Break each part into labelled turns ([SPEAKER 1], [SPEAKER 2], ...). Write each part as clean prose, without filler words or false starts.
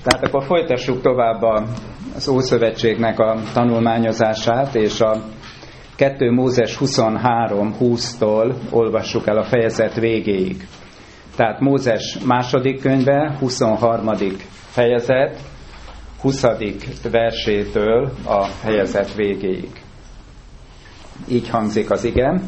[SPEAKER 1] Tehát akkor folytassuk tovább az Ószövetségnek a tanulmányozását, és a 2 Mózes 23:20-tól olvassuk el a fejezet végéig. Tehát Mózes második könyve, 23. fejezet, 20. versétől a fejezet végéig. Így hangzik az ige.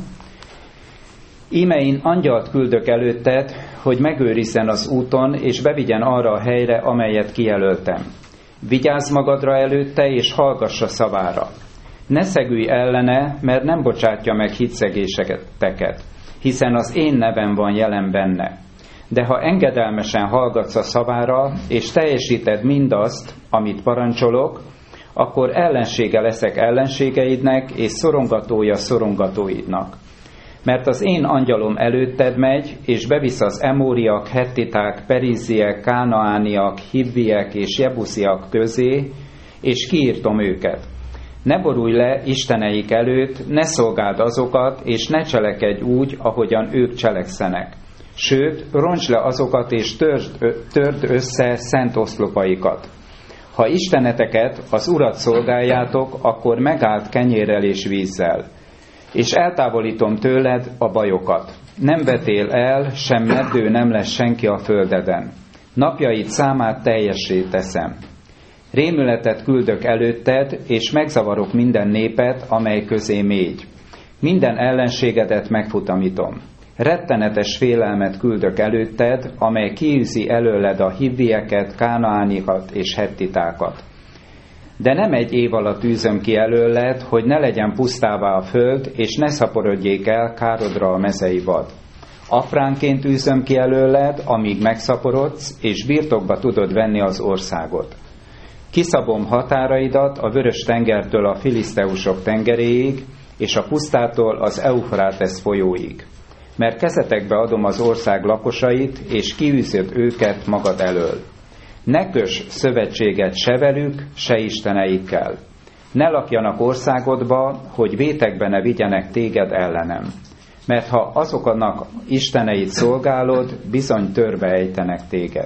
[SPEAKER 1] Íme én angyalt küldök előtted, hogy megőrizzen az úton, és bevigyen arra a helyre, amelyet kijelöltem. Vigyázz magadra előtte, és hallgass a szavára. Ne szegülj ellene, mert nem bocsátja meg hitszegéseteket, hiszen az én nevem van jelen benne. De ha engedelmesen hallgatsz a szavára, és teljesíted mindazt, amit parancsolok, akkor ellensége leszek ellenségeidnek, és szorongatója szorongatóidnak. Mert az én angyalom előtted megy, és bevisz az emóriak, hettiták, perizziek, kánaániak, hivviek és jebusziak közé, és kiírtom őket. Ne borulj le isteneik előtt, ne szolgáld azokat, és ne cselekedj úgy, ahogyan ők cselekszenek. Sőt, rontsd le azokat, és törd össze szent oszlopaikat. Ha isteneteket, az Urat szolgáljátok, akkor megállt kenyérrel és vízzel. És eltávolítom tőled a bajokat. Nem vetél el, sem meddő nem lesz senki a földeden. Napjaid számát teljessé teszem. Rémületet küldök előtted, és megzavarok minden népet, amely közé mégy. Minden ellenségedet megfutamítom. Rettenetes félelmet küldök előtted, amely kiűzi előled a hivvieket, kánaánikat és hettitákat. De nem egy év alatt űzöm ki előled, hogy ne legyen pusztává a föld, és ne szaporodjék el károdra a mezei vad. Apránként űzöm ki előled, amíg megszaporodsz, és birtokba tudod venni az országot. Kiszabom határaidat a Vörös-tengertől a filiszteusok tengeréig, és a pusztától az Eufrátesz folyóig. Mert kezetekbe adom az ország lakosait, és kiűzöd őket magad elől. Ne köss szövetséget se velük, se isteneikkel. Ne lakjanak országodba, hogy vétekbe ne vigyenek téged ellenem. Mert ha azoknak isteneit szolgálod, bizony törbe ejtenek téged.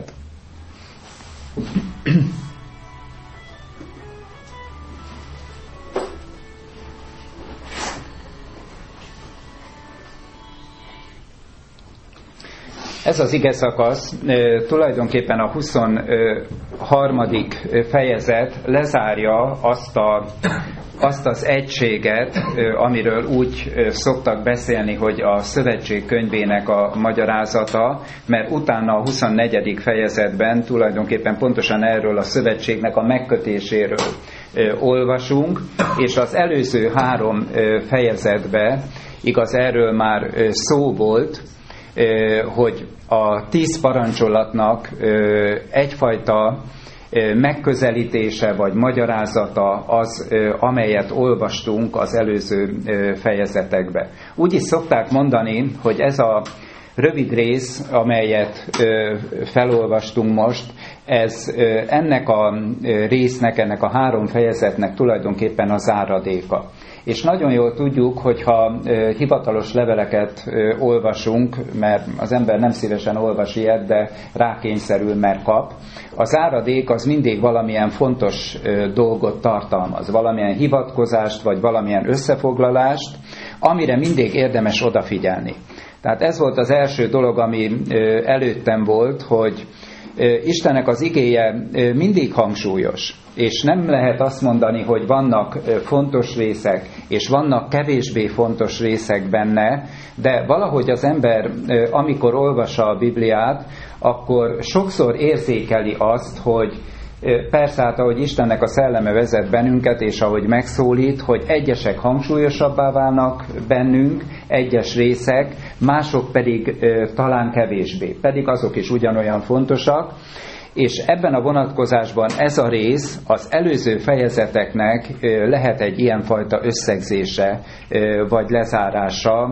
[SPEAKER 1] Ez az igeszakasz tulajdonképpen a 23. fejezet lezárja azt az egységet, amiről úgy szoktak beszélni, hogy a szövetség könyvének a magyarázata, mert utána a 24. fejezetben tulajdonképpen pontosan erről a szövetségnek a megkötéséről olvasunk, és az előző 3 fejezetben igaz, erről már szó volt, hogy a 10 parancsolatnak egyfajta megközelítése vagy magyarázata az, amelyet olvastunk az előző fejezetekbe. Úgy is szokták mondani, hogy ez a rövid rész, amelyet felolvastunk most, ez ennek a résznek, ennek a 3 fejezetnek tulajdonképpen a záradéka. És nagyon jól tudjuk, hogyha hivatalos leveleket olvasunk, mert az ember nem szívesen olvas ilyet, de rákényszerül, mert kap. A záradék az mindig valamilyen fontos dolgot tartalmaz, valamilyen hivatkozást, vagy valamilyen összefoglalást, amire mindig érdemes odafigyelni. Tehát ez volt az első dolog, ami előttem volt, hogy Istennek az igéje mindig hangsúlyos, és nem lehet azt mondani, hogy vannak fontos részek, és vannak kevésbé fontos részek benne, de valahogy az ember, amikor olvassa a Bibliát, akkor sokszor érzékeli azt, hogy persze, hát ahogy Istennek a szelleme vezet bennünket, és ahogy megszólít, hogy egyesek hangsúlyosabbá válnak bennünk, egyes részek, mások pedig talán kevésbé, pedig azok is ugyanolyan fontosak, és ebben a vonatkozásban ez a rész az előző fejezeteknek lehet egy ilyenfajta összegzése, vagy lezárása,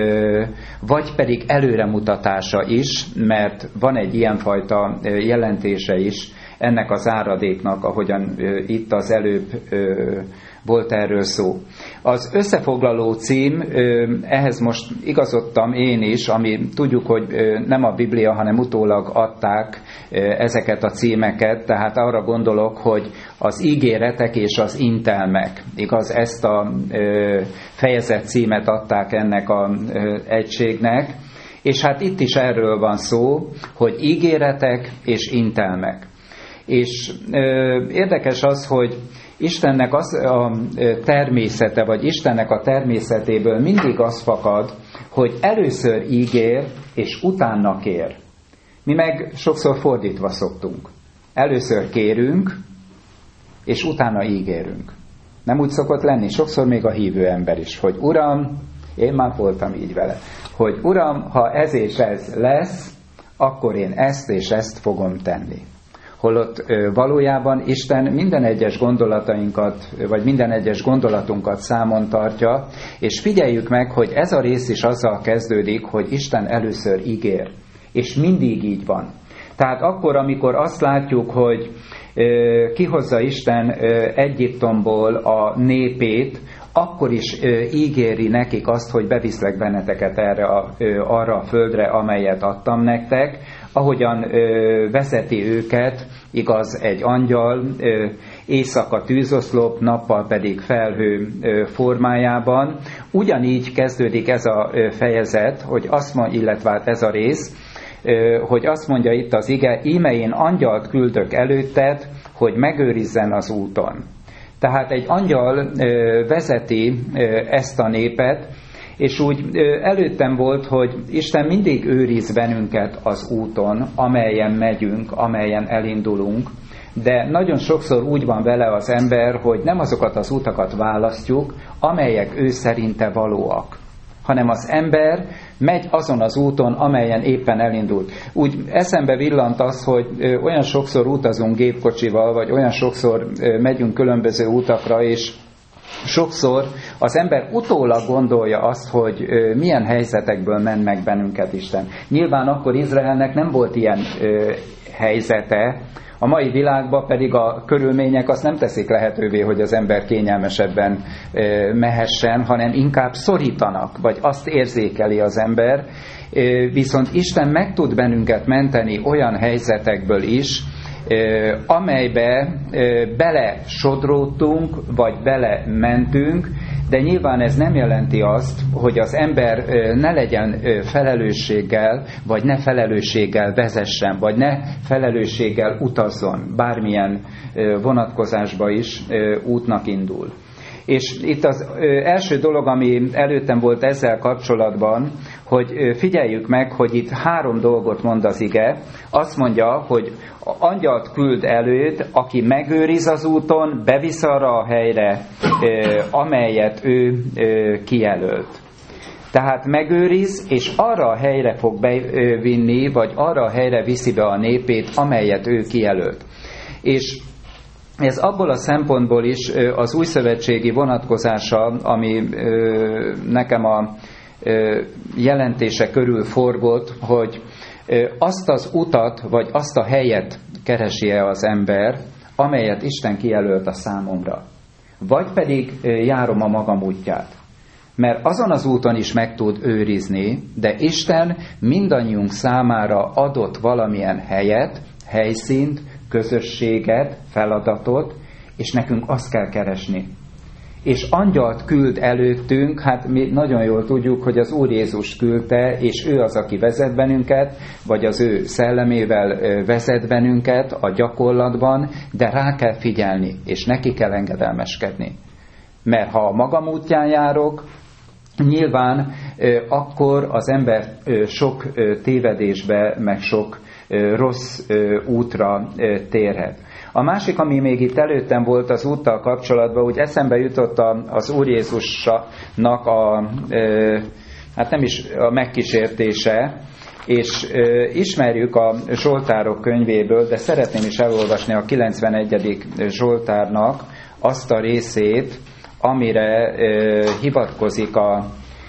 [SPEAKER 1] vagy pedig előremutatása is, mert van egy ilyenfajta jelentése is ennek a záradéknak, ahogyan itt az előbb volt erről szó. Az összefoglaló cím, ehhez most igazodtam én is, ami tudjuk, hogy nem a Biblia, hanem utólag adták ezeket a címeket, tehát arra gondolok, hogy az ígéretek és az intelmek, igaz, ezt a fejezet címet adták ennek az egységnek, és hát itt is erről van szó, hogy ígéretek és intelmek. És érdekes az, hogy Istennek az a természete, vagy Istennek a természetéből mindig az fakad, hogy először ígér, és utána kér. Mi meg sokszor fordítva szoktunk. Először kérünk, és utána ígérünk. Nem úgy szokott lenni? Sokszor még a hívő ember is, hogy Uram, én már voltam így vele, hogy Uram, ha ez és ez lesz, akkor én ezt és ezt fogom tenni. Holott valójában Isten minden egyes gondolatainkat, vagy minden egyes gondolatunkat számon tartja, és figyeljük meg, hogy ez a rész is azzal kezdődik, hogy Isten először ígér. És mindig így van. Tehát akkor, amikor azt látjuk, hogy kihozza Isten Egyiptomból a népét, akkor is ígéri nekik azt, hogy beviszlek benneteket arra a földre, amelyet adtam nektek, ahogyan vezeti őket, igaz, egy angyal, éjszaka tűzoszlop, nappal pedig felhő formájában. Ugyanígy kezdődik ez a fejezet, hogy azt mondja, illetve ez a rész, hogy azt mondja itt az ige, íme én angyalt küldök előtted, hogy megőrizzen az úton. Tehát egy angyal vezeti ezt a népet, és úgy előttem volt, hogy Isten mindig őriz bennünket az úton, amelyen megyünk, amelyen elindulunk, de nagyon sokszor úgy van vele az ember, hogy nem azokat az utakat választjuk, amelyek ő szerinte valóak, hanem az ember megy azon az úton, amelyen éppen elindult. Úgy eszembe villant az, hogy olyan sokszor utazunk gépkocsival, vagy olyan sokszor megyünk különböző utakra, és sokszor az ember utólag gondolja azt, hogy milyen helyzetekből ment meg bennünket Isten. Nyilván akkor Izraelnek nem volt ilyen helyzete, a mai világban pedig a körülmények azt nem teszik lehetővé, hogy az ember kényelmesebben mehessen, hanem inkább szorítanak, vagy azt érzékeli az ember. Viszont Isten meg tud bennünket menteni olyan helyzetekből is, amelybe bele sodródtunk, vagy bele mentünk, de nyilván ez nem jelenti azt, hogy az ember ne legyen felelősséggel, vagy ne felelősséggel vezessen, vagy ne felelősséggel utazzon, bármilyen vonatkozásba is útnak indul. És itt az első dolog, ami előttem volt ezzel kapcsolatban, hogy figyeljük meg, hogy itt 3 dolgot mond az ige. Azt mondja, hogy angyalt küld előtt, aki megőriz az úton, bevisz arra a helyre, amelyet ő kijelölt. Tehát megőriz, és arra a helyre fog bevinni, vagy arra a helyre viszi be a népét, amelyet ő kijelölt. És ez abból a szempontból is az újszövetségi vonatkozása, ami nekem a jelentése körül forgott, hogy azt az utat, vagy azt a helyet keresi-e az ember, amelyet Isten kijelölt a számomra. Vagy pedig járom a magam útját. Mert azon az úton is meg tud őrizni, de Isten mindannyiunk számára adott valamilyen helyet, helyszínt, közösséget, feladatot, és nekünk azt kell keresni. És angyalt küld előttünk, hát mi nagyon jól tudjuk, hogy az Úr Jézus küldte, és ő az, aki vezet bennünket, vagy az ő szellemével vezet bennünket a gyakorlatban, de rá kell figyelni, és neki kell engedelmeskedni. Mert ha a magam útján járok, nyilván akkor az ember sok tévedésbe, meg sok rossz útra térhet. A másik, ami még itt előttem volt az úttal kapcsolatban, úgy eszembe jutott az Úr Jézusnak hát nem is a megkísértése, és ismerjük a Zsoltárok könyvéből, de szeretném is elolvasni a 91. Zsoltárnak azt a részét, amire hivatkozik a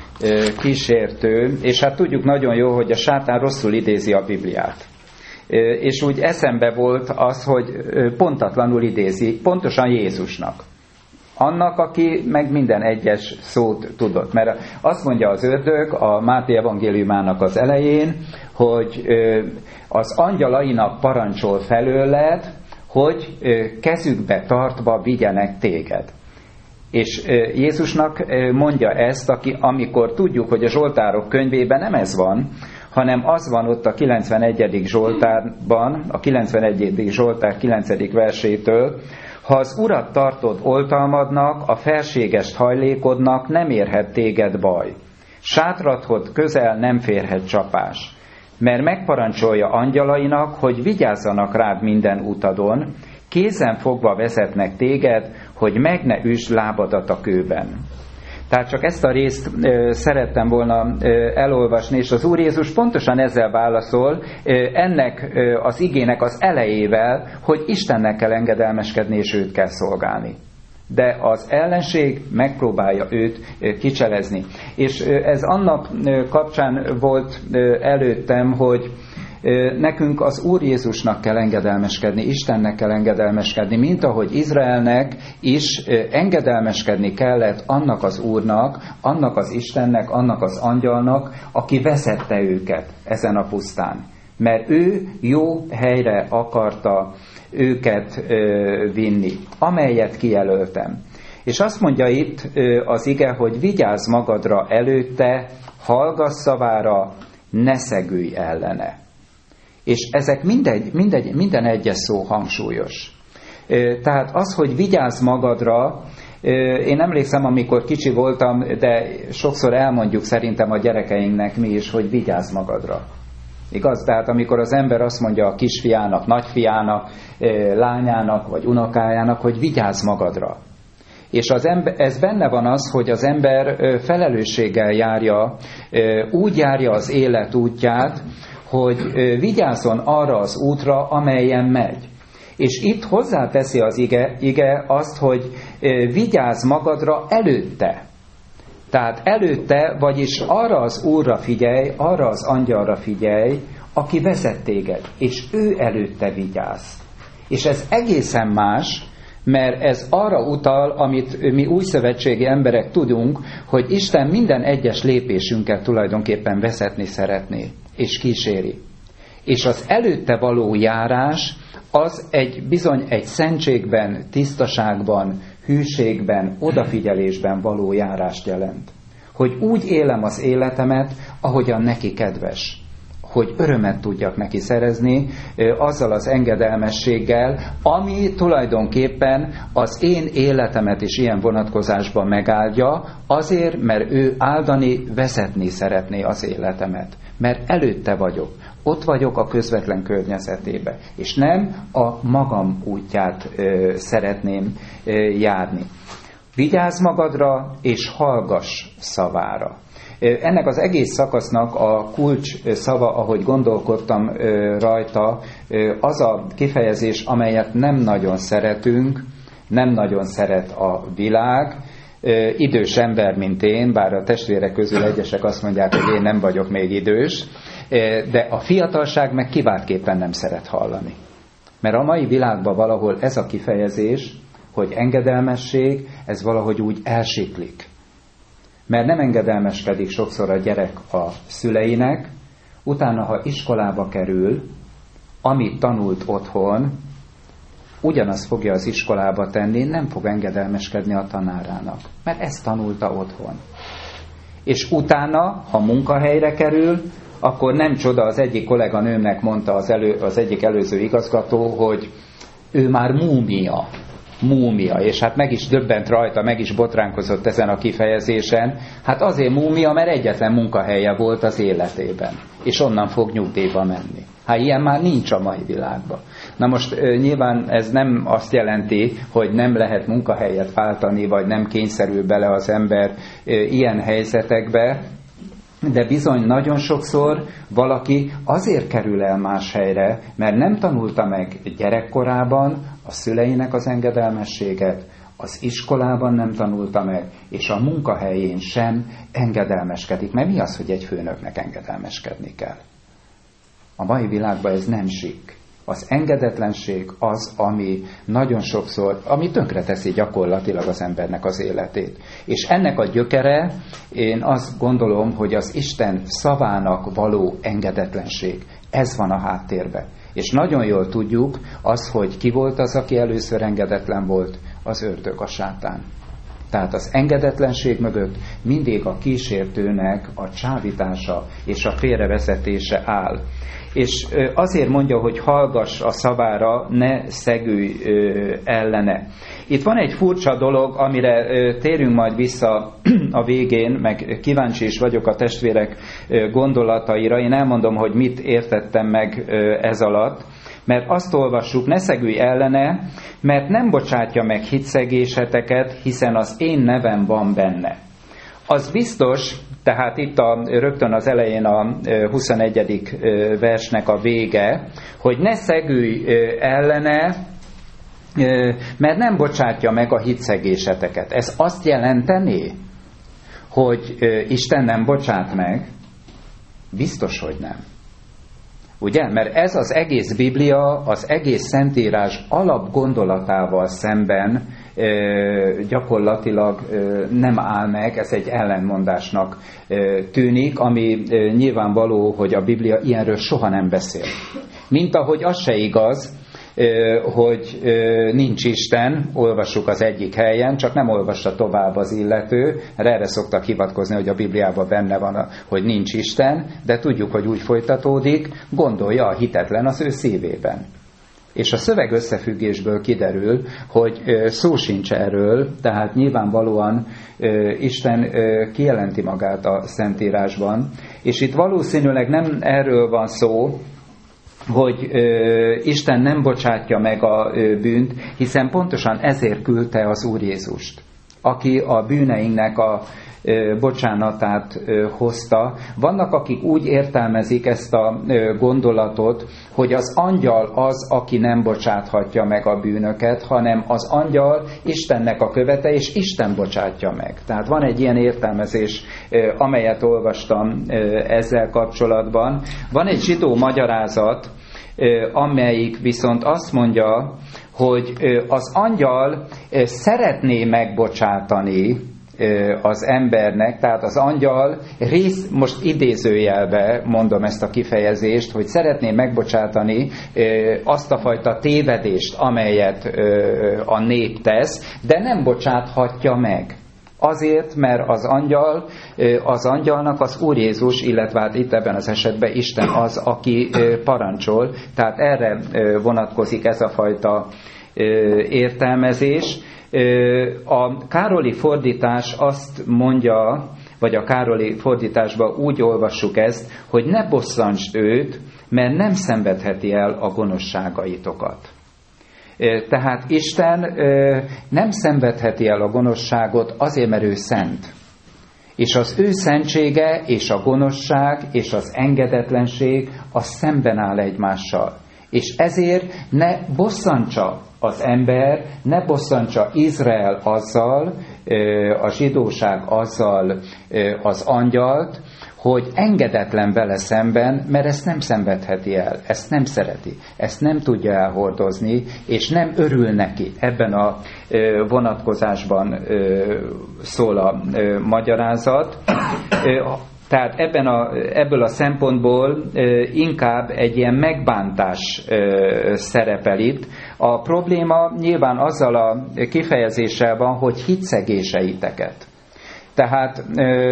[SPEAKER 1] kísértő, és hát tudjuk nagyon jó, hogy a sátán rosszul idézi a Bibliát. És úgy eszembe volt az, hogy pontatlanul idézi, pontosan Jézusnak. Annak, aki meg minden egyes szót tudott. Mert azt mondja az ördög a Máté evangéliumának az elején, hogy az angyalainak parancsol felőled, hogy kezükbe tartva vigyenek téged. És Jézusnak mondja ezt, amikor tudjuk, hogy a Zsoltárok könyvében nem ez van, hanem az van ott a 91. Zsoltárban, a 91. Zsoltár 9. versétől, ha az Urat tartod oltalmadnak, a felségest hajlékodnak, nem érhet téged baj. Sátrathoz közel nem férhet csapás, mert megparancsolja angyalainak, hogy vigyázzanak rád minden utadon, kézen fogva vezetnek téged, hogy meg ne üsd lábadat a kőben. Tehát csak ezt a részt szerettem volna elolvasni, és az Úr Jézus pontosan ezzel válaszol, ennek az igének az elejével, hogy Istennek kell engedelmeskedni, és őt kell szolgálni. De az ellenség megpróbálja őt kicselezni. És ez annak kapcsán volt előttem, hogy nekünk az Úr Jézusnak kell engedelmeskedni, Istennek kell engedelmeskedni, mint ahogy Izraelnek is engedelmeskedni kellett annak az Úrnak, annak az Istennek, annak az angyalnak, aki vezette őket ezen a pusztán. Mert ő jó helyre akarta őket vinni, amelyet kijelöltem. És azt mondja itt az ige, hogy vigyázz magadra előtte, hallgass szavára, ne szegülj ellene. És ezek minden egyes szó hangsúlyos. Tehát az, hogy vigyázz magadra, én emlékszem, amikor kicsi voltam, de sokszor elmondjuk szerintem a gyerekeinknek mi is, hogy vigyázz magadra. Igaz? Tehát amikor az ember azt mondja a kisfiának, nagyfiának, lányának vagy unokájának, hogy vigyázz magadra. És ez benne van az, hogy az ember felelősséggel járja, úgy járja az élet útját, hogy vigyázzon arra az útra, amelyen megy. És itt hozzáteszi az ige azt, hogy vigyázz magadra előtte. Tehát előtte, vagyis arra az Úrra figyelj, arra az angyalra figyelj, aki vezet téged, és ő előtte vigyázz. És ez egészen más, mert ez arra utal, amit mi újszövetségi emberek tudunk, hogy Isten minden egyes lépésünket tulajdonképpen vezetni szeretné, és kíséri. És az előtte való járás, az bizony egy szentségben, tisztaságban, hűségben, odafigyelésben való járást jelent. Hogy úgy élem az életemet, ahogyan neki kedves. Hogy örömet tudjak neki szerezni azzal az engedelmességgel, ami tulajdonképpen az én életemet is ilyen vonatkozásban megáldja, azért, mert ő áldani, vezetni szeretné az életemet. Mert előtte vagyok. Ott vagyok a közvetlen környezetébe, és nem a magam útját szeretném járni. Vigyázz magadra, és hallgass szavára. Ennek az egész szakasznak a kulcs szava, ahogy gondolkodtam rajta, az a kifejezés, amelyet nem nagyon szeretünk, nem nagyon szeret a világ. Idős ember, mint én, bár a testvérek közül egyesek azt mondják, hogy én nem vagyok még idős, de a fiatalság meg kiváltképpen nem szeret hallani. Mert a mai világban valahol ez a kifejezés, hogy engedelmesség, ez valahogy úgy elsiklik. Mert nem engedelmeskedik sokszor a gyerek a szüleinek, utána, ha iskolába kerül, amit tanult otthon, ugyanazt fogja az iskolába tenni, nem fog engedelmeskedni a tanárának, mert ezt tanulta otthon. És utána, ha munkahelyre kerül, akkor nem csoda, az egyik kolléganőmnek mondta az egyik előző igazgató, hogy ő már múmia, és hát meg is döbbent rajta, meg is botránkozott ezen a kifejezésen. Hát azért múmia, mert egyetlen munkahelye volt az életében, és onnan fog nyugdíjba menni. Hát ilyen már nincs a mai világban. Na most nyilván ez nem azt jelenti, hogy nem lehet munkahelyet váltani, vagy nem kényszerül bele az ember ilyen helyzetekbe, de bizony nagyon sokszor valaki azért kerül el más helyre, mert nem tanulta meg gyerekkorában a szüleinek az engedelmességet, az iskolában nem tanulta meg, és a munkahelyén sem engedelmeskedik. Mert mi az, hogy egy főnöknek engedelmeskedni kell? A mai világban ez nem sik. Az engedetlenség az, ami nagyon sokszor, ami tönkreteszi gyakorlatilag az embernek az életét. És ennek a gyökere, én azt gondolom, hogy az Isten szavának való engedetlenség. Ez van a háttérben. És nagyon jól tudjuk az, hogy ki volt az, aki először engedetlen volt, az ördög, a sátán. Tehát az engedetlenség mögött mindig a kísértőnek a csábítása és a félrevezetése áll. És azért mondja, hogy hallgass a szavára, ne szegülj ellene. Itt van egy furcsa dolog, amire térünk majd vissza a végén, meg kíváncsi is vagyok a testvérek gondolataira. Én elmondom, hogy mit értettem meg ez alatt. Mert azt olvassuk, ne szegülj ellene, mert nem bocsátja meg hitszegéseteket, hiszen az én nevem van benne. Az biztos, tehát itt rögtön az elején a 21. versnek a vége, hogy ne szegülj ellene, mert nem bocsátja meg a hitszegéseteket. Ez azt jelenteni, hogy Isten nem bocsát meg? Biztos, hogy nem. Ugye? Mert ez az egész Biblia, az egész Szentírás alapgondolatával szemben gyakorlatilag nem áll meg, ez egy ellenmondásnak tűnik, ami nyilvánvaló, hogy a Biblia ilyenről soha nem beszél. Mint ahogy az se igaz, hogy nincs Isten, olvassuk az egyik helyen, csak nem olvassa tovább az illető, erre szoktak hivatkozni, hogy a Bibliában benne van, hogy nincs Isten, de tudjuk, hogy úgy folytatódik, gondolja a hitetlen az ő szívében. És a szöveg összefüggésből kiderül, hogy szó sincs erről, tehát nyilvánvalóan Isten kijelenti magát a Szentírásban, és itt valószínűleg nem erről van szó, hogy Isten nem bocsátja meg a bűnt, hiszen pontosan ezért küldte az Úr Jézust, aki a bűneinknek a bocsánatát hozta. Vannak, akik úgy értelmezik ezt a gondolatot, hogy az angyal az, aki nem bocsáthatja meg a bűnöket, hanem az angyal Istennek a követe, és Isten bocsátja meg. Tehát van egy ilyen értelmezés, amelyet olvastam ezzel kapcsolatban. Van egy zsidó magyarázat, amelyik viszont azt mondja, hogy az angyal szeretné megbocsátani az embernek, tehát az angyal most idézőjelbe mondom ezt a kifejezést, hogy szeretné megbocsátani azt a fajta tévedést, amelyet a nép tesz, de nem bocsáthatja meg. Azért, mert az angyalnak az Úr Jézus, illetve hát itt ebben az esetben Isten az, aki parancsol, tehát erre vonatkozik ez a fajta értelmezés. A Károli fordítás azt mondja, vagy a Károli fordításban úgy olvassuk ezt, hogy ne bosszantsd őt, mert nem szenvedheti el a gonoszságaitokat. Tehát Isten nem szenvedheti el a gonoszságot azért, mert ő szent. És az ő szentsége és a gonoszság és az engedetlenség az szemben áll egymással. És ezért ne bosszantsa az ember, ne bosszantsa Izrael azzal, a zsidóság azzal az angyalt, hogy engedetlen vele szemben, mert ezt nem szenvedheti el, ezt nem szereti, ezt nem tudja elhordozni, és nem örül neki. Ebben a vonatkozásban szól a magyarázat. Tehát ebből a szempontból inkább egy ilyen megbántás szerepel itt. A probléma nyilván azzal a kifejezéssel van, hogy hitszegéseiteket. Tehát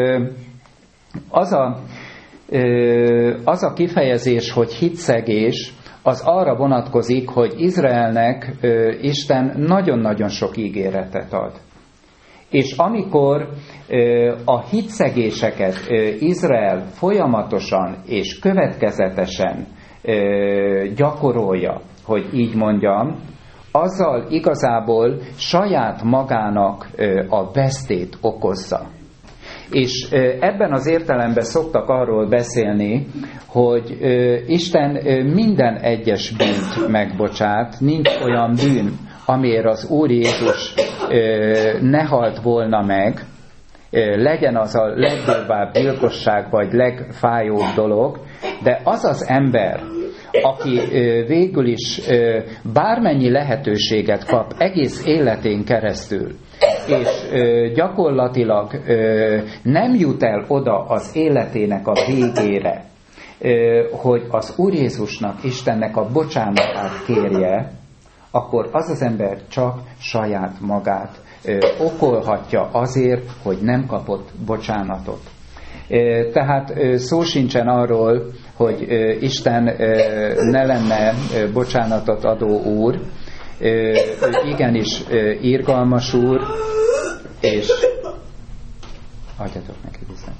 [SPEAKER 1] az a kifejezés, hogy hitszegés, az arra vonatkozik, hogy Izraelnek Isten nagyon-nagyon sok ígéretet ad. És amikor a hitszegéseket Izrael folyamatosan és következetesen gyakorolja, hogy így mondjam, azzal igazából saját magának a vesztét okozza. És ebben az értelemben szoktak arról beszélni, hogy Isten minden egyes bűnt megbocsát, nincs olyan bűn, amiért az Úr Jézus ne halt volna meg, legyen az a legdurvább gyilkosság, vagy legfájóbb dolog, de az az ember, aki végül is bármennyi lehetőséget kap egész életén keresztül, és gyakorlatilag nem jut el oda az életének a végére, hogy az Úr Jézusnak, Istennek a bocsánatát kérje, akkor az az ember csak saját magát okolhatja azért, hogy nem kapott bocsánatot. Tehát szó sincsen arról, hogy Isten ne lenne bocsánatot adó Úr, igenis irgalmas Úr, és adjatok neki viszont.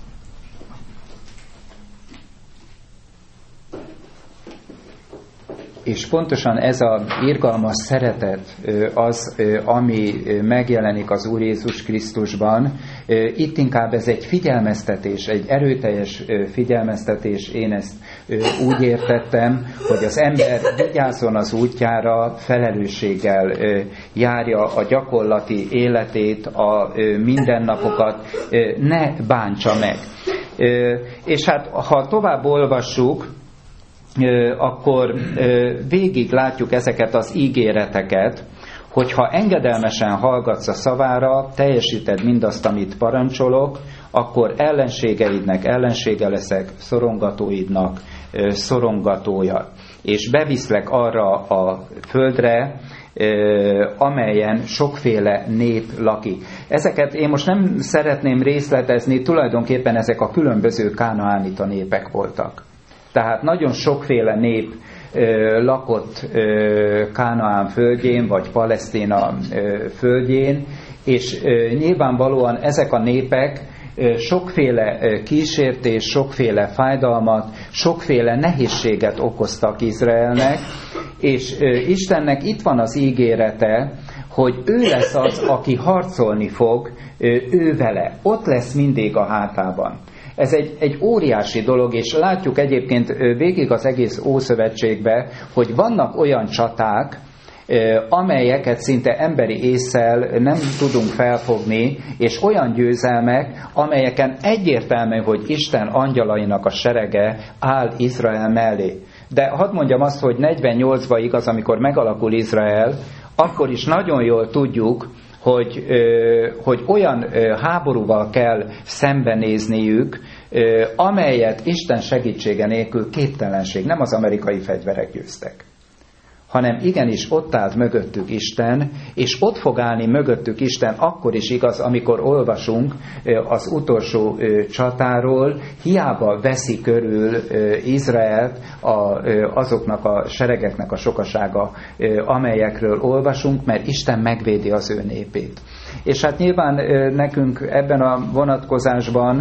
[SPEAKER 1] És pontosan ez az irgalmas szeretet az, ami megjelenik az Úr Jézus Krisztusban. Itt inkább ez egy figyelmeztetés, egy erőteljes figyelmeztetés. Én ezt úgy értettem, hogy az ember vigyázzon az útjára, felelősséggel járja a gyakorlati életét, a mindennapokat, ne bántsa meg. És hát, ha tovább olvassuk, akkor végig látjuk ezeket az ígéreteket, hogyha engedelmesen hallgatsz a szavára, teljesíted mindazt, amit parancsolok, akkor ellenségeidnek ellensége leszek, szorongatóidnak szorongatója. És beviszlek arra a földre, amelyen sokféle nép lakik. Ezeket én most nem szeretném részletezni, tulajdonképpen ezek a különböző kánaánita népek voltak. Tehát nagyon sokféle nép lakott Kánaán földjén, vagy Palesztina földjén, és nyilvánvalóan ezek a népek sokféle kísértés, sokféle fájdalmat, sokféle nehézséget okoztak Izraelnek, és Istennek itt van az ígérete, hogy ő lesz az, aki harcolni fog, ő vele. Ott lesz mindig a hátában. Ez egy óriási dolog, és látjuk egyébként végig az egész Ószövetségben, hogy vannak olyan csaták, amelyeket szinte emberi ésszel nem tudunk felfogni, és olyan győzelmek, amelyeken egyértelmű, hogy Isten angyalainak a serege áll Izrael mellé. De hadd mondjam azt, hogy 48-ban igaz, amikor megalakul Izrael, akkor is nagyon jól tudjuk, hogy olyan háborúval kell szembenézniük, amelyet Isten segítsége nélkül képtelenség, nem az amerikai fegyverek győztek, hanem igenis ott állt mögöttük Isten, és ott fog állni mögöttük Isten akkor is igaz, amikor olvasunk az utolsó csatáról, hiába veszi körül Izraelt azoknak a seregeknek a sokasága, amelyekről olvasunk, mert Isten megvédi az ő népét. És hát nyilván nekünk ebben a vonatkozásban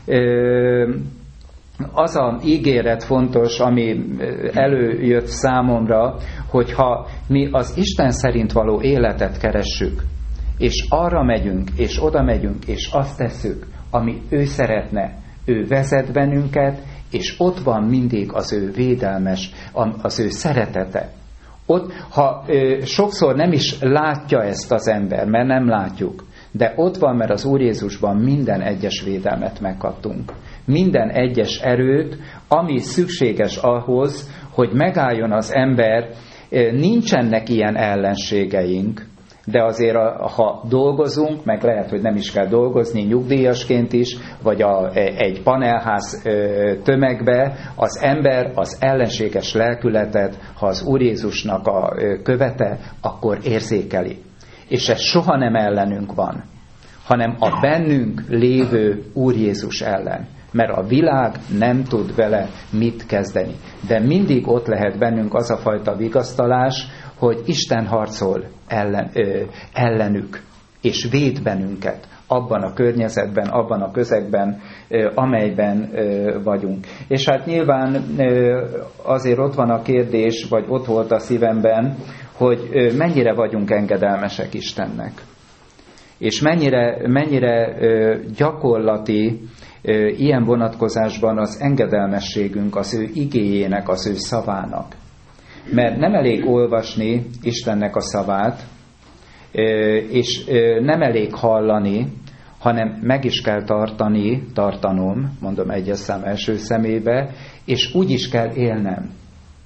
[SPEAKER 1] az a ígéret fontos, ami előjött számomra, hogyha mi az Isten szerint való életet keressük, és arra megyünk, és oda megyünk, és azt tesszük, ami ő szeretne, ő vezet bennünket, és ott van mindig az ő védelmes, az ő szeretete. Ott, ha sokszor nem is látja ezt az ember, mert nem látjuk, de ott van, mert az Úr Jézusban minden egyes védelmet megkaptunk. Minden egyes erőt, ami szükséges ahhoz, hogy megálljon az ember. Nincsenek ilyen ellenségeink, de azért ha dolgozunk, meg lehet, hogy nem is kell dolgozni nyugdíjasként is, vagy egy panelház tömegbe, az ember az ellenséges lelkületet, ha az Úr Jézusnak a követe, akkor érzékeli. És ez soha nem ellenünk van, hanem a bennünk lévő Úr Jézus ellen. Mert a világ nem tud vele mit kezdeni. De mindig ott lehet bennünk az a fajta vigasztalás, hogy Isten harcol ellenük, és véd bennünket abban a környezetben, abban a közegben, amelyben vagyunk. És hát nyilván azért ott van a kérdés, vagy ott volt a szívemben, hogy mennyire vagyunk engedelmesek Istennek. És mennyire gyakorlati ilyen vonatkozásban az engedelmességünk az ő igéjének, az ő szavának. Mert nem elég olvasni Istennek a szavát, és nem elég hallani, hanem meg is kell tartanom, mondom egyes szám első szemébe, és úgy is kell élnem.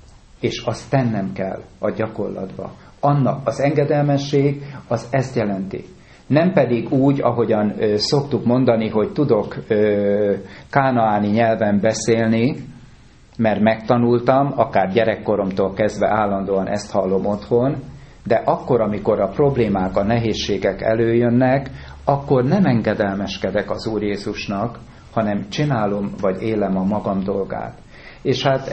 [SPEAKER 1] és azt tennem kell a gyakorlatba. Annak az engedelmesség az ezt jelenti. Nem pedig úgy, ahogyan szoktuk mondani, hogy tudok kánaáni nyelven beszélni, mert megtanultam, akár gyerekkoromtól kezdve állandóan ezt hallom otthon, de akkor, amikor a problémák, a nehézségek előjönnek, akkor nem engedelmeskedek az Úr Jézusnak, hanem csinálom, vagy élem a magam dolgát. És hát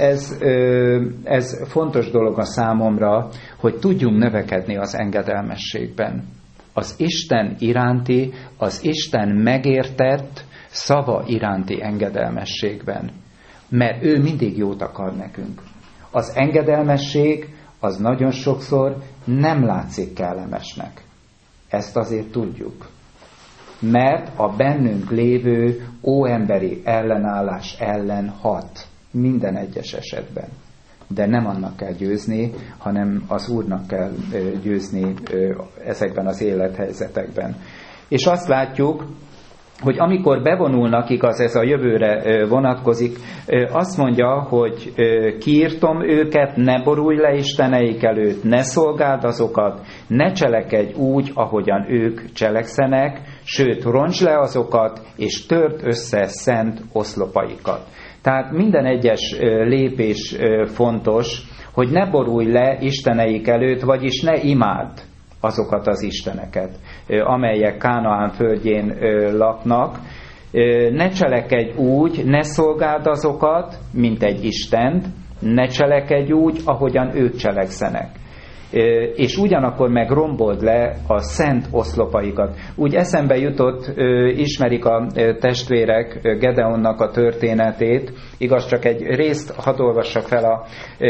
[SPEAKER 1] ez fontos dolog a számomra, hogy tudjunk növekedni az engedelmességben. Az Isten iránti, az Isten megértett szava iránti engedelmességben. Mert ő mindig jót akar nekünk. Az engedelmesség az nagyon sokszor nem látszik kellemesnek. Ezt azért tudjuk. Mert a bennünk lévő óemberi ellenállás ellen hat minden egyes esetben. De nem annak kell győzni, hanem az Úrnak kell győzni ezekben az élethelyzetekben. És azt látjuk, hogy amikor bevonulnak, igaz, ez a jövőre vonatkozik, azt mondja, hogy kiírtom őket, ne borulj le isteneik előtt, ne szolgáld azokat, ne cselekedj úgy, ahogyan ők cselekszenek, sőt, rontsd le azokat, és törd össze szent oszlopaikat. Tehát minden egyes lépés fontos, hogy ne borulj le isteneik előtt, vagyis ne imádd azokat az isteneket, amelyek Kánaán földjén laknak. Ne cselekedj úgy, ne szolgáld azokat, mint egy istent, ne cselekedj úgy, ahogyan ők cselekszenek. És ugyanakkor meg rombold le a szent oszlopaikat. Úgy eszembe jutott, ismerik a testvérek Gedeonnak a történetét, igaz, csak egy részt hadd olvassak fel a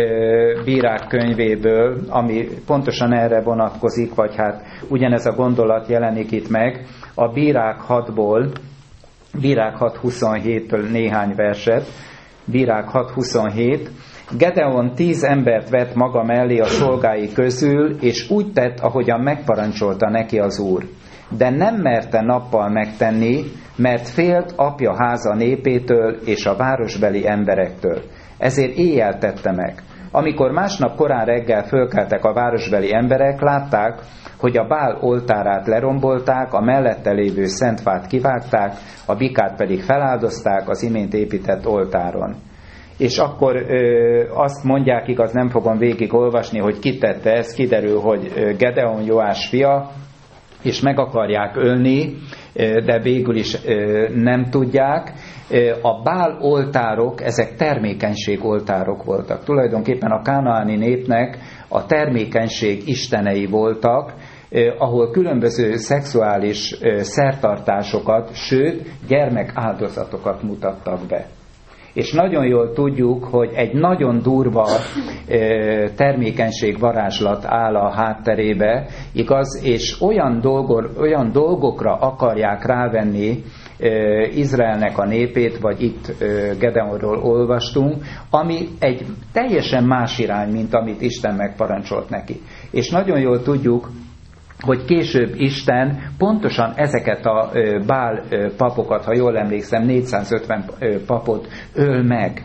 [SPEAKER 1] Bírák könyvéből, ami pontosan erre vonatkozik, vagy hát ugyanez a gondolat jelenik itt meg, a Bírák 6-ból, Bírák 6.27-től néhány verset, Bírák 6.27, Gedeon 10 embert vett maga mellé a szolgái közül, és úgy tett, ahogyan megparancsolta neki az Úr. De nem merte nappal megtenni, mert félt apja háza népétől és a városbeli emberektől. Ezért éjjel tette meg. Amikor másnap korán reggel fölkeltek a városbeli emberek, látták, hogy a Bál oltárát lerombolták, a mellette lévő szentfát kivágták, a bikát pedig feláldozták az imént épített oltáron. És akkor azt mondják, igaz, nem fogom végig olvasni, hogy ki tette ezt, kiderül, hogy Gedeon Joás fia, és meg akarják ölni, de végül is nem tudják. A Bál oltárok, ezek termékenység oltárok voltak. Tulajdonképpen a kánaáni népnek a termékenység istenei voltak, ahol különböző szexuális szertartásokat, sőt, gyermekáldozatokat mutattak be. És nagyon jól tudjuk, hogy egy nagyon durva termékenység varázslat áll a hátterébe, igaz, és olyan dolgokra akarják rávenni Izraelnek a népét, vagy itt Gedeonról olvastunk, ami egy teljesen más irány, mint amit Isten megparancsolt neki. És nagyon jól tudjuk, hogy később Isten pontosan ezeket a Bál papokat, ha jól emlékszem, 450 papot öl meg.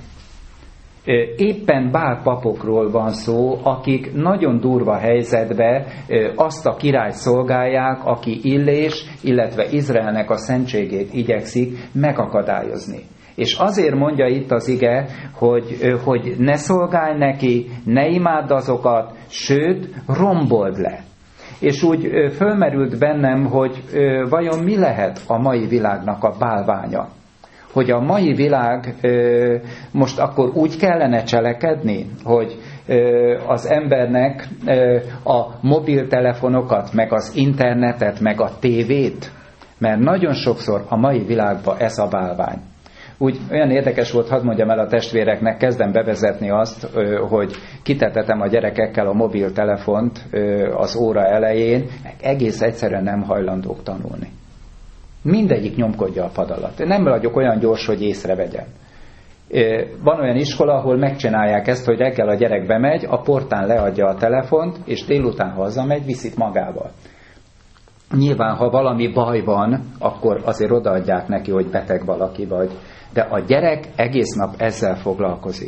[SPEAKER 1] Éppen Bál papokról van szó, akik nagyon durva helyzetbe azt a királyt szolgálják, aki Illés, illetve Izraelnek a szentségét igyekszik megakadályozni. És azért mondja itt az ige, hogy ne szolgálj neki, ne imádd azokat, sőt, rombold le. És úgy fölmerült bennem, hogy vajon mi lehet a mai világnak a bálványa? Hogy a mai világ most akkor úgy kellene cselekedni, hogy az embernek a mobiltelefonokat, meg az internetet, meg a tévét, mert nagyon sokszor a mai világban ez a bálvány. Úgy olyan érdekes volt, hadd mondjam el a testvéreknek, kezdem bevezetni azt, hogy kitetetem a gyerekekkel a mobiltelefont az óra elején, meg egész egyszerűen nem hajlandók tanulni. Mindegyik nyomkodja a pad alatt. Nem vagyok olyan gyors, hogy észrevegyem. Van olyan iskola, ahol megcsinálják ezt, hogy reggel a gyerek bemegy, a portán leadja a telefont, és délután hazamegy, viszik magával. Nyilván, ha valami baj van, akkor azért odaadják neki, hogy beteg valaki vagy. De a gyerek egész nap ezzel foglalkozik.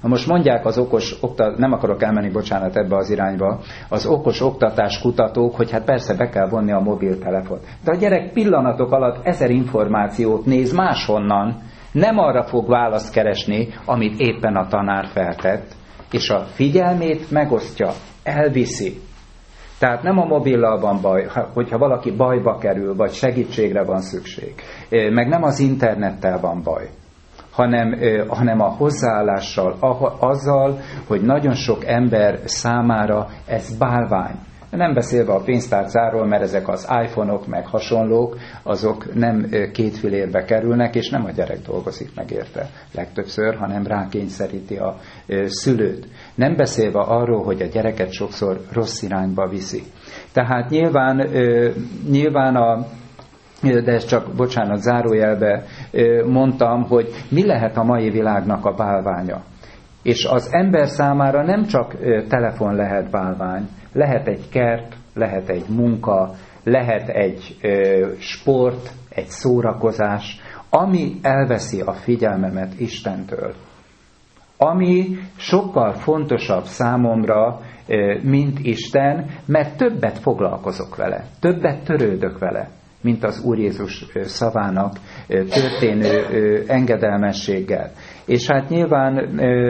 [SPEAKER 1] Na most mondják az nem akarok elmenni, bocsánat, ebbe az irányba, az okos oktatás kutatók, hogy hát persze be kell vonni a mobiltelefont. De a gyerek pillanatok alatt 1000 információt néz máshonnan, nem arra fog választ keresni, amit éppen a tanár feltett, és a figyelmét megosztja, elviszi. Tehát nem a mobillal van baj, hogyha valaki bajba kerül, vagy segítségre van szükség. Meg nem az internettel van baj, hanem a hozzáállással, azzal, hogy nagyon sok ember számára ez bálvány. Nem beszélve a pénztárcáról, mert ezek az iPhone-ok meg hasonlók, azok nem 2 fillérbe kerülnek, és nem a gyerek dolgozik meg érte legtöbbször, hanem rákényszeríti a szülőt. Nem beszélve arról, hogy a gyereket sokszor rossz irányba viszi. Tehát nyilván de ezt csak, bocsánat, zárójelbe mondtam, hogy mi lehet a mai világnak a bálványa. És az ember számára nem csak telefon lehet bálvány, lehet egy kert, lehet egy munka, lehet egy sport, egy szórakozás, ami elveszi a figyelmemet Istentől. Ami sokkal fontosabb számomra, mint Isten, mert többet foglalkozok vele, többet törődök vele, mint az Úr Jézus szavának történő engedelmességgel. És hát nyilván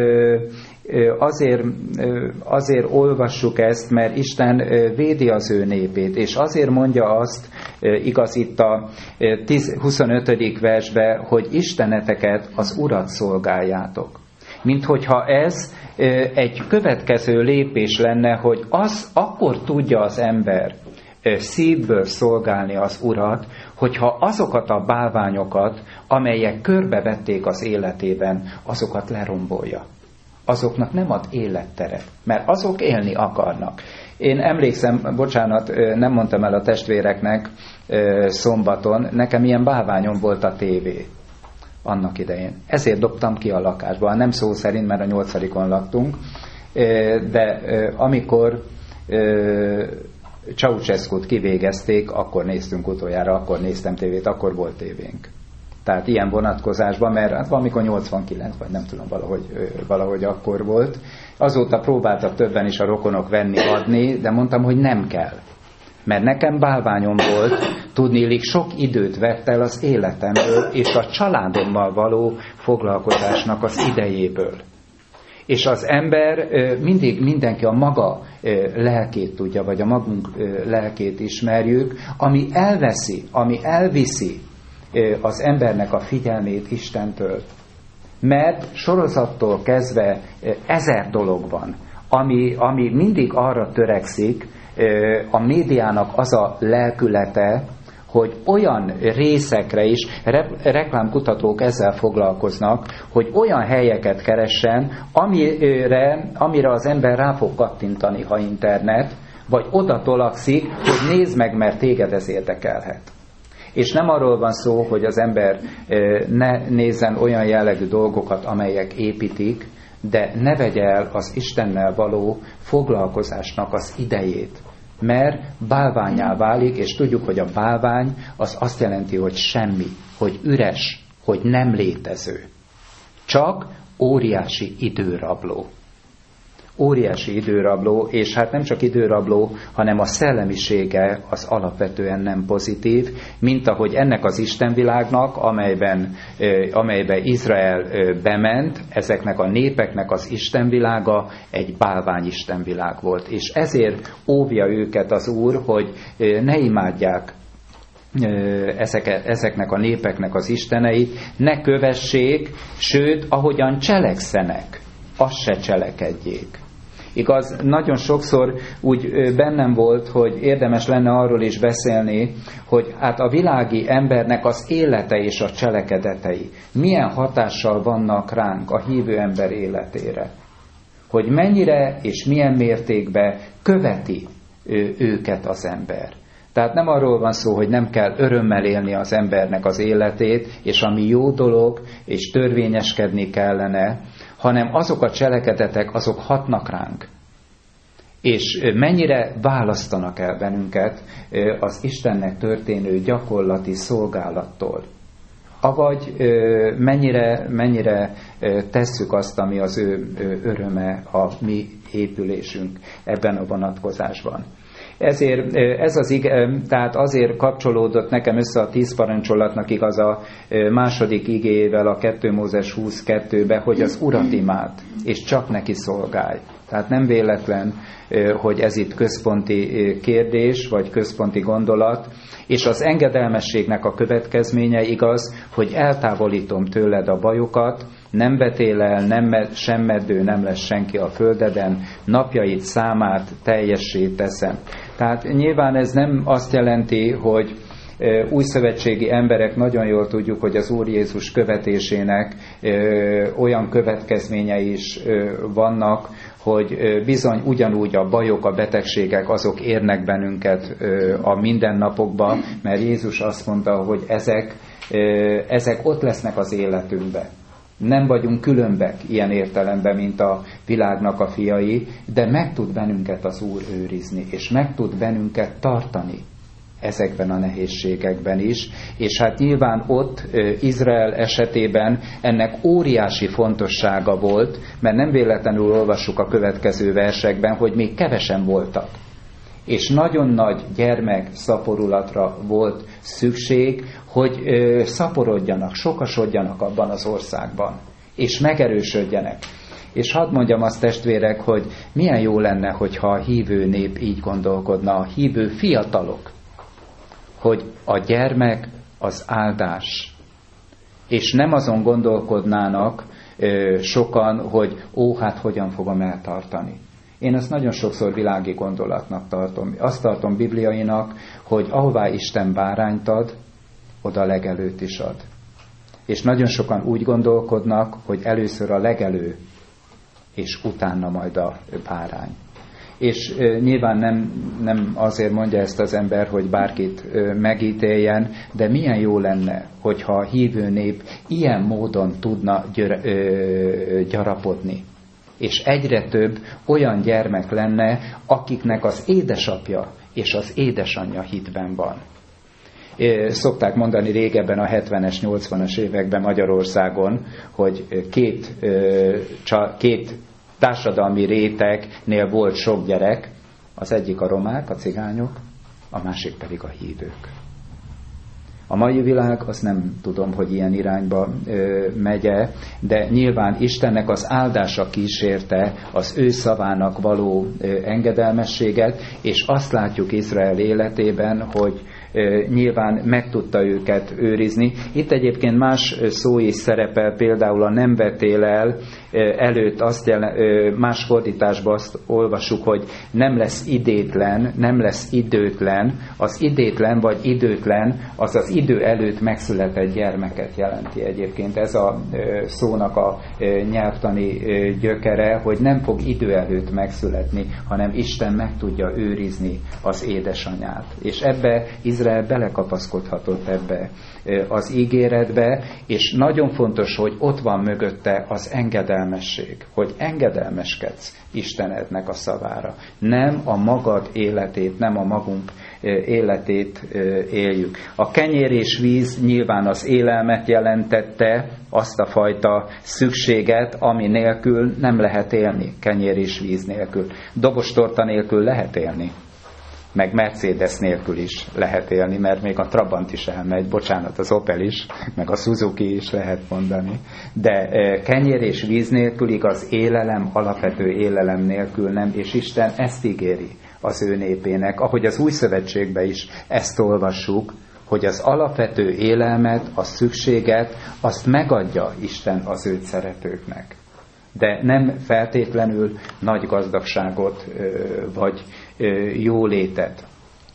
[SPEAKER 1] azért olvassuk ezt, mert Isten védi az ő népét, és azért mondja azt, igaz itt a 25. versben, hogy Isteneteket, az Urat szolgáljátok. Mint hogyha ez egy következő lépés lenne, hogy akkor tudja az ember szívből szolgálni az Urat, hogyha azokat a bálványokat, amelyek körbevették az életében, azokat lerombolja. Azoknak nem ad életteret, mert azok élni akarnak. Én emlékszem, bocsánat, nem mondtam el a testvéreknek szombaton, nekem ilyen bálványom volt a tévé annak idején. Ezért dobtam ki a lakásba, nem szó szerint, mert a 8-on laktunk, de amikor Ceausescut kivégezték, akkor néztünk utoljára, akkor néztem tévét, akkor volt tévénk. Tehát ilyen vonatkozásban, mert hát valamikor 89, vagy nem tudom, valahogy akkor volt. Azóta próbáltak többen is a rokonok venni, adni, de mondtam, hogy nem kell. Mert nekem bálványom volt, tudniillik sok időt vett el az életemből, és a családommal való foglalkozásnak az idejéből. És az ember mindenki a maga lelkét tudja, vagy a magunk lelkét ismerjük, ami elveszi, ami elviszi az embernek a figyelmét Istentől. Mert sorozattól kezdve 1000 dolog van, ami mindig arra törekszik, a médiának az a lelkülete, hogy olyan részekre is, reklámkutatók ezzel foglalkoznak, hogy olyan helyeket keressen, amire az ember rá fog kattintani, ha internet, vagy oda tolakszik, hogy nézd meg, mert téged ez érdekelhet. És nem arról van szó, hogy az ember ne nézzen olyan jellegű dolgokat, amelyek építik, de ne vegye el az Istennel való foglalkozásnak az idejét. Mert bálvánnyá válik, és tudjuk, hogy a bálvány az azt jelenti, hogy semmi, hogy üres, hogy nem létező. Csak óriási időrabló. Óriási időrabló, és hát nem csak időrabló, hanem a szellemisége az alapvetően nem pozitív, mint ahogy ennek az istenvilágnak, amelybe Izrael bement, ezeknek a népeknek az istenvilága egy bálvány istenvilág volt. És ezért óvja őket az Úr, hogy ne imádják ezeknek a népeknek az isteneit, ne kövessék, sőt, ahogyan cselekszenek, azt se cselekedjék. Igaz, nagyon sokszor úgy bennem volt, hogy érdemes lenne arról is beszélni, hogy hát a világi embernek az élete és a cselekedetei milyen hatással vannak ránk, a hívő ember életére. Hogy mennyire és milyen mértékben követi őket az ember. Tehát nem arról van szó, hogy nem kell örömmel élni az embernek az életét, és ami jó dolog, és törvényeskedni kellene, hanem azok a cselekedetek, azok hatnak ránk. És mennyire választanak el bennünket az Istennek történő gyakorlati szolgálattól. Avagy mennyire tesszük azt, ami az ő öröme, a mi épülésünk ebben a vonatkozásban. Ezért ez az tehát azért kapcsolódott nekem össze a 10 parancsolatnak igaz a második igével a 2 Mózes 22-be, hogy az Urat imád, és csak neki szolgálj. Tehát nem véletlen, hogy ez itt központi kérdés, vagy központi gondolat, és az engedelmességnek a következménye igaz, hogy eltávolítom tőled a bajokat, nem vetél el, sem meddő nem lesz senki a földeden, napjait számát teljessé teszem. Tehát nyilván ez nem azt jelenti, hogy újszövetségi emberek nagyon jól tudjuk, hogy az Úr Jézus követésének olyan következményei is vannak, hogy bizony ugyanúgy a bajok, a betegségek azok érnek bennünket a mindennapokban, mert Jézus azt mondta, hogy ezek ott lesznek az életünkben. Nem vagyunk különbek ilyen értelemben, mint a világnak a fiai, de meg tud bennünket az Úr őrizni, és meg tud bennünket tartani ezekben a nehézségekben is, és hát nyilván ott Izrael esetében ennek óriási fontossága volt, mert nem véletlenül olvassuk a következő versekben, hogy még kevesen voltak. És nagyon nagy gyermek szaporulatra volt szükség, hogy szaporodjanak, sokasodjanak abban az országban, és megerősödjenek. És hadd mondjam azt, testvérek, hogy milyen jó lenne, hogyha a hívő nép így gondolkodna, a hívő fiatalok, hogy a gyermek az áldás. És nem azon gondolkodnának sokan, hogy hát hogyan fogom eltartani. Én ezt nagyon sokszor világi gondolatnak tartom. Azt tartom bibliainak, hogy ahová Isten bárányt ad, oda legelőt is ad. És nagyon sokan úgy gondolkodnak, hogy először a legelő, és utána majd a bárány. És nyilván nem azért mondja ezt az ember, hogy bárkit megítéljen, de milyen jó lenne, hogyha a hívő nép ilyen módon tudna gyarapodni. És egyre több olyan gyermek lenne, akiknek az édesapja és az édesanyja hitben van. Szokták mondani régebben a 70-es, 80-as években Magyarországon, hogy két társadalmi rétegnél volt sok gyerek, az egyik a romák, a cigányok, a másik pedig a hívők. A mai világ, azt nem tudom, hogy ilyen irányba megye, de nyilván Istennek az áldása kísérte az ő szavának való engedelmességet, és azt látjuk Izrael életében, hogy nyilván meg tudta őket őrizni. Itt egyébként más szó is szerepel, például a nem vetél el előtt más fordításban azt olvassuk, hogy nem lesz idétlen, nem lesz időtlen. Az idétlen vagy időtlen, az az idő előtt megszületett gyermeket jelenti egyébként. Ez a szónak a nyelvtani gyökere, hogy nem fog idő előtt megszületni, hanem Isten meg tudja őrizni az édesanyát. És ebbe Izrael belekapaszkodhatott ebbe az ígéretbe, és nagyon fontos, hogy ott van mögötte az engedelmesség, hogy engedelmeskedsz Istenednek a szavára. Nem a magad életét, nem a magunk életét éljük. A kenyér és víz nyilván az élelmet jelentette, azt a fajta szükséget, ami nélkül nem lehet élni, kenyér és víz nélkül. Dobostorta nélkül lehet élni, meg Mercedes nélkül is lehet élni, mert még a Trabant is elmegy, bocsánat, az Opel is, meg a Suzuki is lehet mondani. De kenyér és víz nélkül igaz, élelem, alapvető élelem nélkül nem, és Isten ezt ígéri az ő népének, ahogy az Új Szövetségben is ezt olvassuk, hogy az alapvető élelmet, a szükséget, azt megadja Isten az őt szeretőknek. De nem feltétlenül nagy gazdagságot vagy jólétet.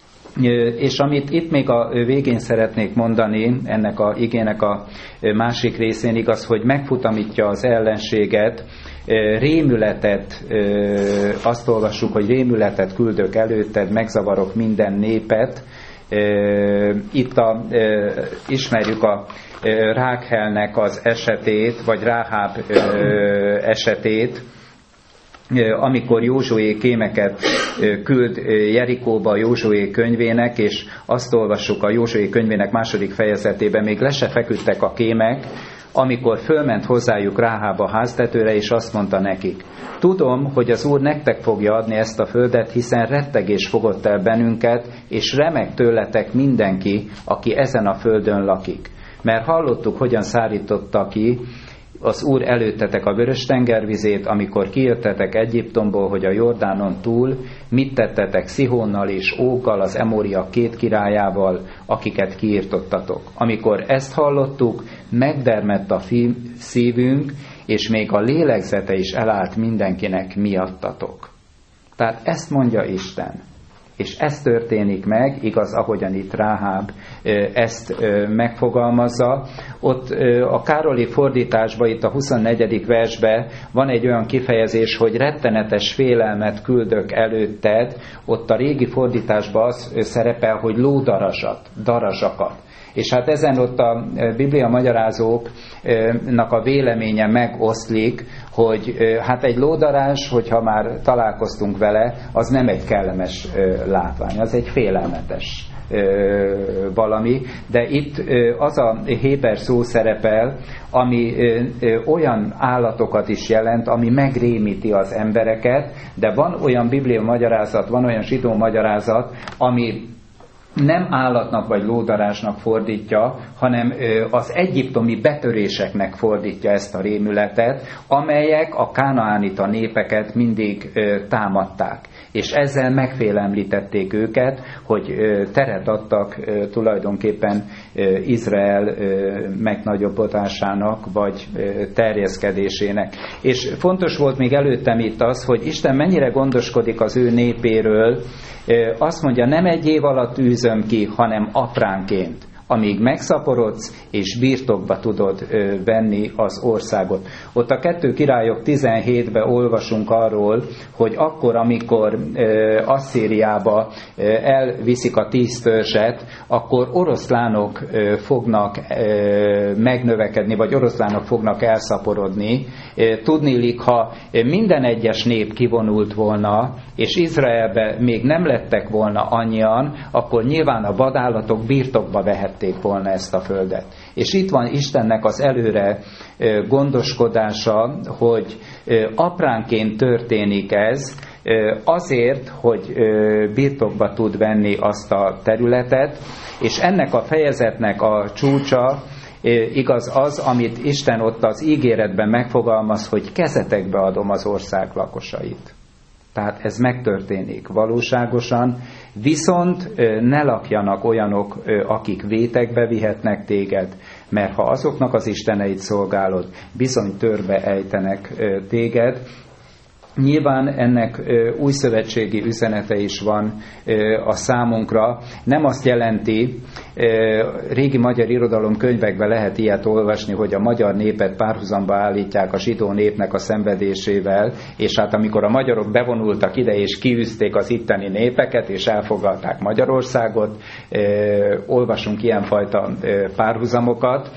[SPEAKER 1] És amit itt még a végén szeretnék mondani, ennek a igének a másik részén igaz, hogy megfutamítja az ellenséget, rémületet, azt olvassuk, hogy rémületet küldök előtted, megzavarok minden népet. Itt ismerjük a Rákhelnek az esetét, vagy Ráháb esetét, amikor Józsué kémeket küld Jerikóba a Józsué könyvének, és azt olvassuk a Józsué könyvének második fejezetében, még le se feküdtek a kémek, amikor fölment hozzájuk Ráháb a háztetőre, és azt mondta nekik: tudom, hogy az Úr nektek fogja adni ezt a földet, hiszen rettegés fogott el bennünket, és remeg tőletek mindenki, aki ezen a földön lakik. Mert hallottuk, hogyan szárította ki az Úr előttetek a Vörös-tenger vizét, amikor kijöttetek Egyiptomból, hogy a Jordánon túl mit tettetek Szihónnal és Óggal, az Emóriak 2 királyával, akiket kiirtottatok. Amikor ezt hallottuk, megdermedt a szívünk, és még a lélegzete is elállt mindenkinek miattatok. Tehát ezt mondja Isten. És ez történik meg, igaz, ahogyan itt Ráháb ezt megfogalmazza. Ott a Károli fordításban, itt a 24. versben van egy olyan kifejezés, hogy rettenetes félelmet küldök előtted. Ott a régi fordításban az szerepel, hogy darazsakat. És hát ezen ott a Biblia magyarázóknak a véleménye megoszlik, hogy hát egy lódarázs, hogyha már találkoztunk vele, az nem egy kellemes látvány, az egy félelmetes valami, de itt az a héber szó szerepel, ami olyan állatokat is jelent, ami megrémíti az embereket, de van olyan Biblia magyarázat, van olyan zsidó magyarázat, ami nem állatnak vagy lódarásnak fordítja, hanem az egyiptomi betöréseknek fordítja ezt a rémületet, amelyek a kánaánita népeket mindig támadták. És ezzel megfélemlítették őket, hogy teret adtak tulajdonképpen Izrael megnagyobbodásának, vagy terjeszkedésének. És fontos volt még előttem itt az, hogy Isten mennyire gondoskodik az ő népéről. Azt mondja, nem egy év alatt űzöm ki, hanem apránként, amíg megszaporodsz, és birtokba tudod venni az országot. Ott a 2 Királyok 17-ben olvasunk arról, hogy akkor, amikor Asszíriába elviszik a 10 törzset, akkor oroszlánok fognak megnövekedni, vagy oroszlánok fognak elszaporodni. Tudniillik, ha minden egyes nép kivonult volna, és Izraelbe még nem lettek volna annyian, akkor nyilván a vadállatok birtokba vehették volna ezt a földet. És itt van Istennek az előre gondoskodása, hogy apránként történik ez, azért, hogy birtokba tud venni azt a területet, és ennek a fejezetnek a csúcsa, igaz az, amit Isten ott az ígéretben megfogalmaz, hogy kezetekbe adom az ország lakosait. Tehát ez megtörténik valóságosan, viszont ne lakjanak olyanok, akik vétekbe vihetnek téged, mert ha azoknak az isteneit szolgálod, bizony törbe ejtenek téged. Nyilván ennek újszövetségi üzenete is van a számunkra. Nem azt jelenti, régi magyar irodalomkönyvekben lehet ilyet olvasni, hogy a magyar népet párhuzamba állítják a zsidó népnek a szenvedésével, és hát amikor a magyarok bevonultak ide, és kiűzték az itteni népeket, és elfoglalták Magyarországot, olvasunk ilyenfajta párhuzamokat,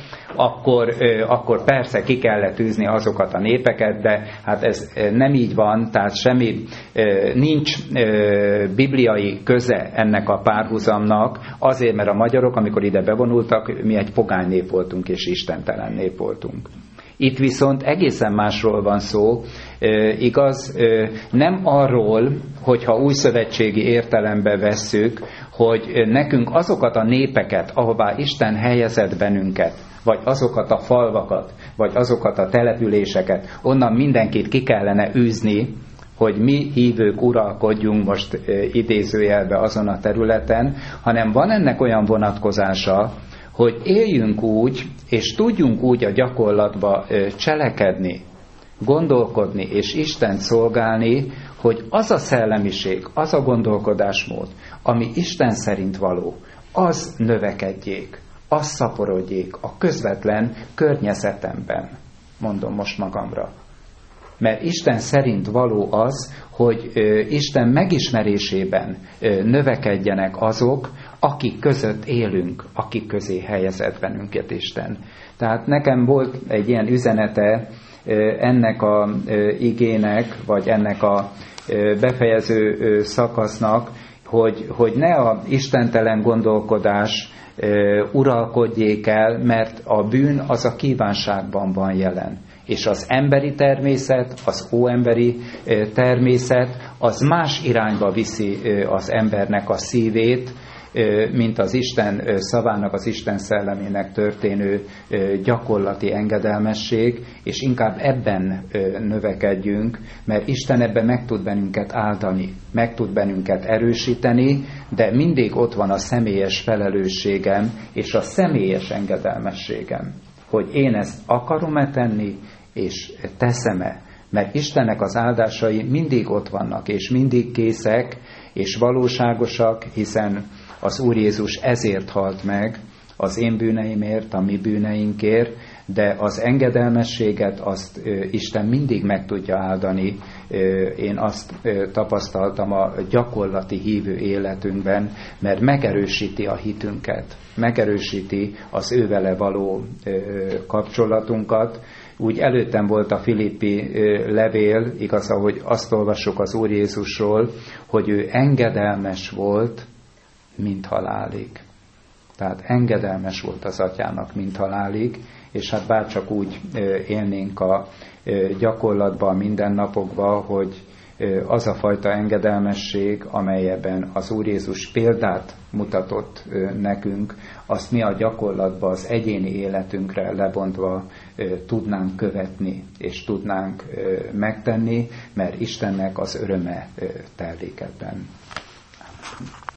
[SPEAKER 1] akkor persze ki kellett űzni azokat a népeket, de hát ez nem így van, tehát nincs bibliai köze ennek a párhuzamnak, azért, mert a magyarok, amikor ide bevonultak, mi egy pogány nép voltunk, és istentelen nép voltunk. Itt viszont egészen másról van szó, igaz, nem arról, hogyha újszövetségi értelembe vesszük, hogy nekünk azokat a népeket, ahová Isten helyezett bennünket, vagy azokat a falvakat, vagy azokat a településeket, onnan mindenkit ki kellene űzni, hogy mi hívők uralkodjunk most idézőjelbe azon a területen, hanem van ennek olyan vonatkozása, hogy éljünk úgy, és tudjunk úgy a gyakorlatba cselekedni, gondolkodni és Istent szolgálni, hogy az a szellemiség, az a gondolkodásmód, ami Isten szerint való, az növekedjék, az szaporodjék a közvetlen környezetemben, mondom most magamra. Mert Isten szerint való az, hogy Isten megismerésében növekedjenek azok, akik között élünk, akik közé helyezett bennünket Isten. Tehát nekem volt egy ilyen üzenete ennek a igének, vagy ennek a befejező szakasznak, hogy ne a istentelen gondolkodás uralkodjék el, mert a bűn az a kívánságban van jelen. És az emberi természet, az óemberi természet, az más irányba viszi az embernek a szívét, mint az Isten szavának, az Isten szellemének történő gyakorlati engedelmesség, és inkább ebben növekedjünk, mert Isten ebben meg tud bennünket áldani, meg tud bennünket erősíteni, de mindig ott van a személyes felelősségem és a személyes engedelmességem, hogy én ezt akarom-e tenni, és teszem-e. Mert Istennek az áldásai mindig ott vannak, és mindig készek, és valóságosak, hiszen az Úr Jézus ezért halt meg, az én bűneimért, a mi bűneinkért, de az engedelmességet azt Isten mindig meg tudja áldani. Én azt tapasztaltam a gyakorlati hívő életünkben, mert megerősíti a hitünket, megerősíti az ővele való kapcsolatunkat. Úgy előttem volt a Filippi levél, igaz, ahogy azt olvassuk az Úr Jézusról, hogy ő engedelmes volt, mint halálig. Tehát engedelmes volt az Atyának, mint halálig, és hát bárcsak úgy élnénk a gyakorlatban, mindennapokban, hogy az a fajta engedelmesség, amelyben az Úr Jézus példát mutatott nekünk, azt mi a gyakorlatban, az egyéni életünkre lebontva tudnánk követni, és tudnánk megtenni, mert Istennek az öröme telik ebben.